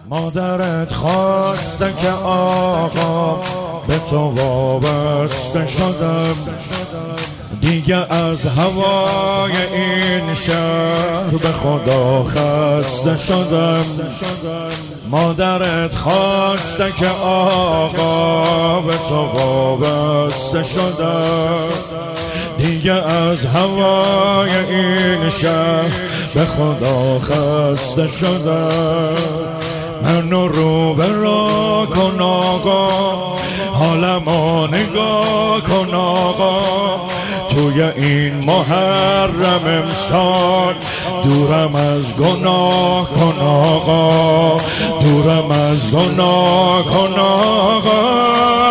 مادرت خواسته که آقا به تو وابسته شدم، دیگه از هوای این شهر به خدا خسته شدم. مادرت خواسته که آقا به تو وابسته شدم، دیگه از هوای این شهر به خدا خسته شدم. منو رو به رو کن آقا، حالمو نگاه کن آقا، توی این محرم امسال دورم از گناه کن آقا، دورم از گناه کن آقا.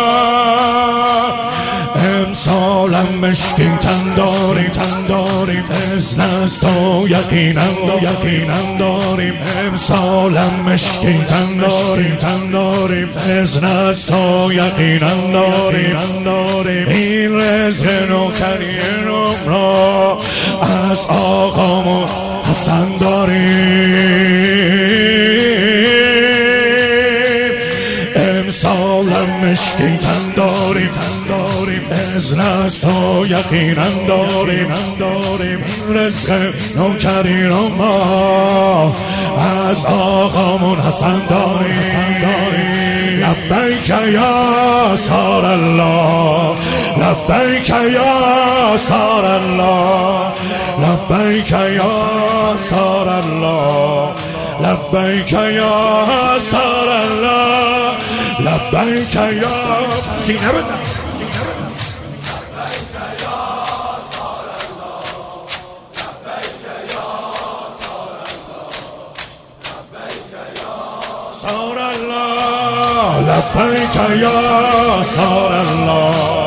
امسالم مشکی تن داریم اذن از تو یقینم داریم. امسالم مشکی تن داریم اذن از تو یقینم داریم. این رزق نوکریم را از آقامون حسن داریم. امسالم مشکی تن داریم اذن از تو یقینم داریم. رزق نوکریم ما از آقامون حسن داریم. لبیک یا سار الله، لبیک یا سار الله، لبیک یا سار الله، لبیک یا سار الله، لبیک یا سینه بزن. سار الله لبیک یا سار الله،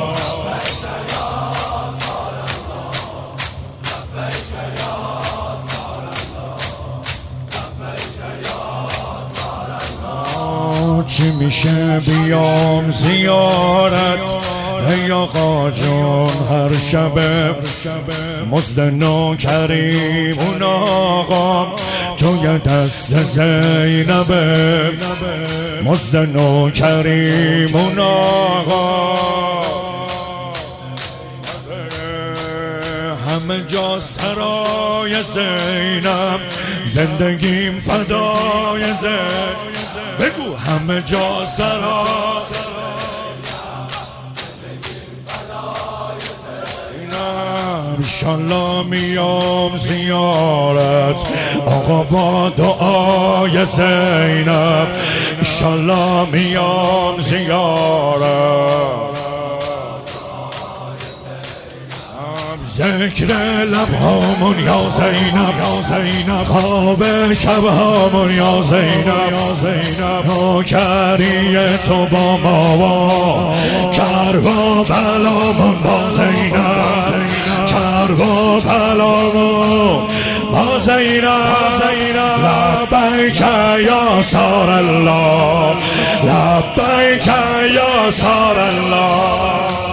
چی میشه بیام زیارت ای آقا جون هر شب مزد نوکریم اون آقا توی دست زینبه، مزد نوکریم اون آقا. همه جا سرای زینب، زندگیم فدای زینب. بگو همه جا سرای انشالله میام زیارت آقا با دعای زینب، انشالله میام زیارت. ذکر لبهامون یا زینب، خواب شبهامون یا زینب، نوکری تو با ما، کربا بلامون با زینب، کربا بلامون با زینب. لبیک یا سار الله، لبیک یا سار الله.